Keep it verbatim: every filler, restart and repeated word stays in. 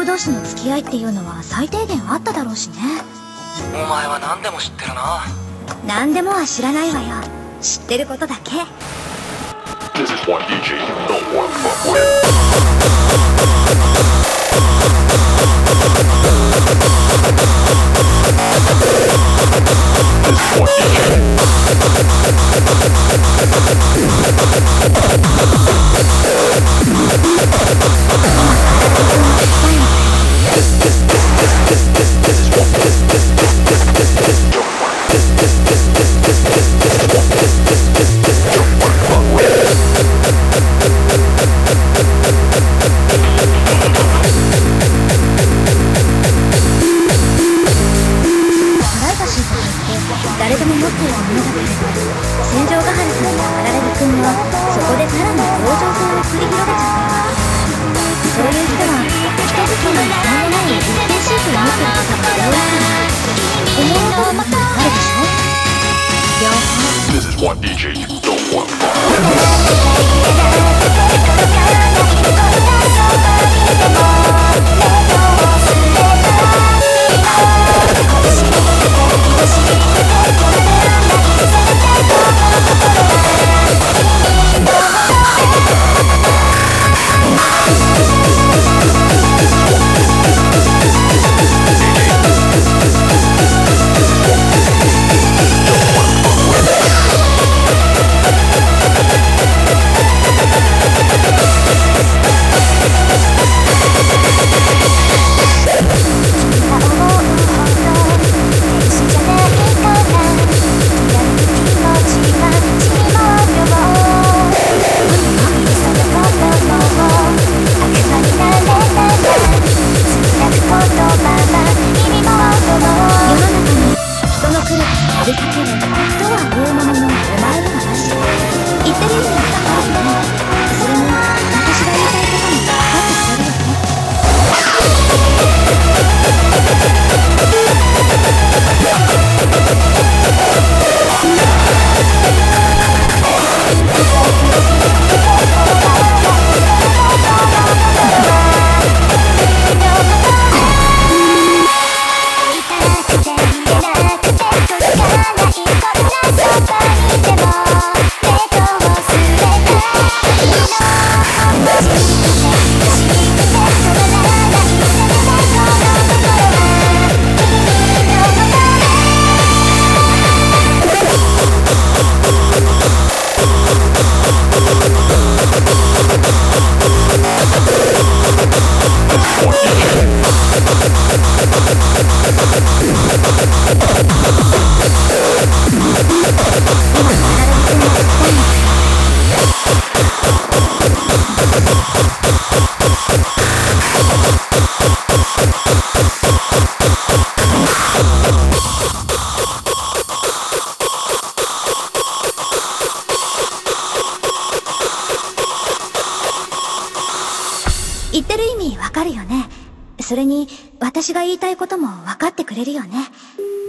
同士の付き合いっていうのは最低限あっただろうしね。 お前は何でも知ってるな。 何でもは知らないわよ。知ってることだけ。 This is one ディージェーyou don't wanna fuck with. This is one ディージェー誰でも持っているものだけれど、戦場ヶ原さんやあられる君はそこでさらに同情戦を繰り広げちゃったわ。そういう人は人々に負担のない一定シートを持ってる方が多いから思うとおりになるでしょ。両方 This is one ディージェーyou don't wanna fuck with. 言ってる意味わかるよね。それに私が言いたいことも分かってくれるよね。